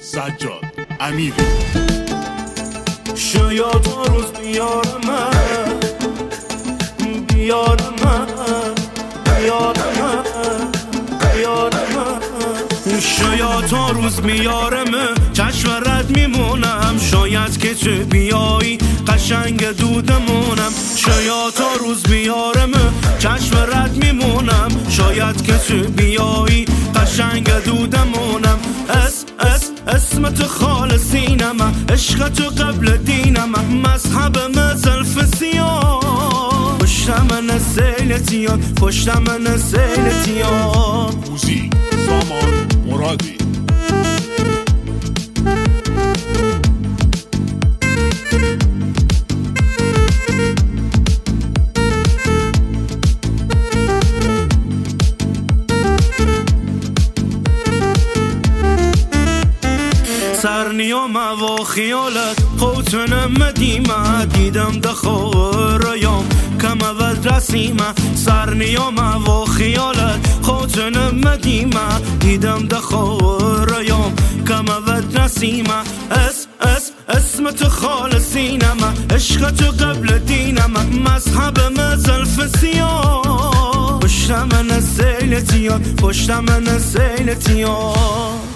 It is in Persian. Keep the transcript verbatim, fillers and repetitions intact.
سجاد امیری. شاید روز بیارم بیارم بیارم بیارم شاید تا روز میارم چشم رد میمونم، شاید که چه بیایی قشنگ دودمونم. شاید تا روز میارم چشم رد میمونم، شاید که چه بیایی قشنگ دودمونم. اس اس اسمت خالصینم، عشقت قبل دینم، مذهب مزلف سیاه. پشت من سیلتیان، پشت من سیلتیان. موزیک سامان مرادی. سرنیام و خیالت خوتنم دیمه، دیدم دخور ریام کم اول رسیمه. سرنیام و خیالت خوتنم دیمه، دیدم دخور ریام کم اول رسیمه. اس اس اسمت خالصینم، عشقت قبل دینم، مذهب مزلف سیاه. پشت من سیلتیان، پشت من سیلتیان.